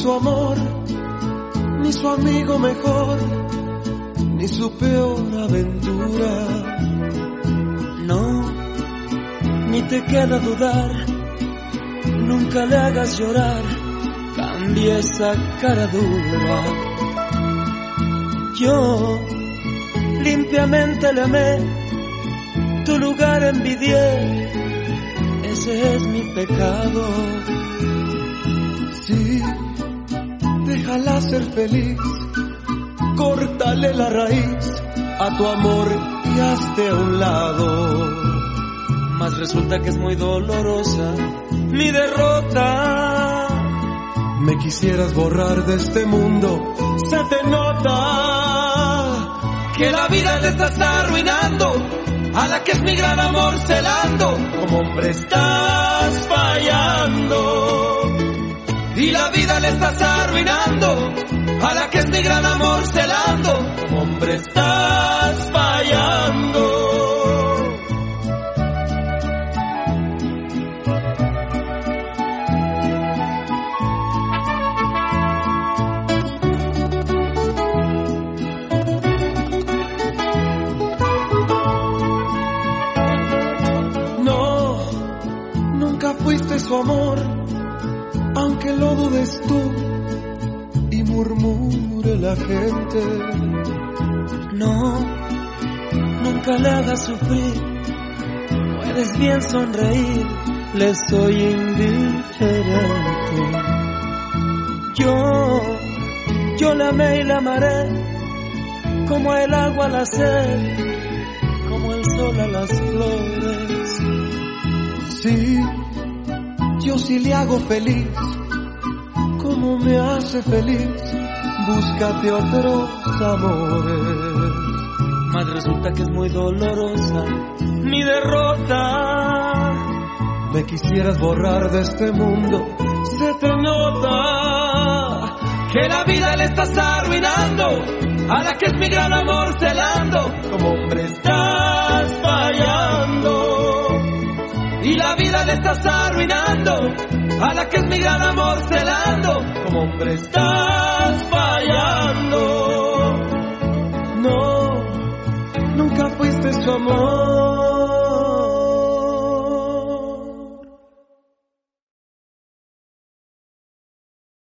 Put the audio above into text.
su amor, ni su amigo mejor, ni su peor aventura. No, ni te queda dudar, nunca le hagas llorar, cambia esa cara dura. Yo limpiamente le amé, tu lugar envidié, ese es mi pecado. Sí, déjala ser feliz, córtale la raíz a tu amor y hazte a un lado. Mas resulta que es muy dolorosa mi derrota. Me quisieras borrar de este mundo, se te nota que la vida te estás arruinando, a la que es mi gran amor celando. Como hombre estás fallando y la vida le estás arruinando, a la que es mi gran amor celando. Como hombre estás fallando. Fuiste su amor, aunque lo dudes tú y murmure la gente. No, nunca le hagas sufrir, puedes bien sonreír, le soy indiferente. Yo la amé y la amaré, como el agua a la sed, como el sol a las flores. Sí, yo sí le hago feliz, como me hace feliz, búscate otros amores. Mas resulta que es muy dolorosa mi derrota. Me quisieras borrar de este mundo, se te nota que la vida le estás arruinando, a la que es mi gran amor celando. Como hombre estás fallando y la vida le estás arruinando, a la que es mi gran amor celando. Como hombre estás fallando. No, nunca fuiste su amor.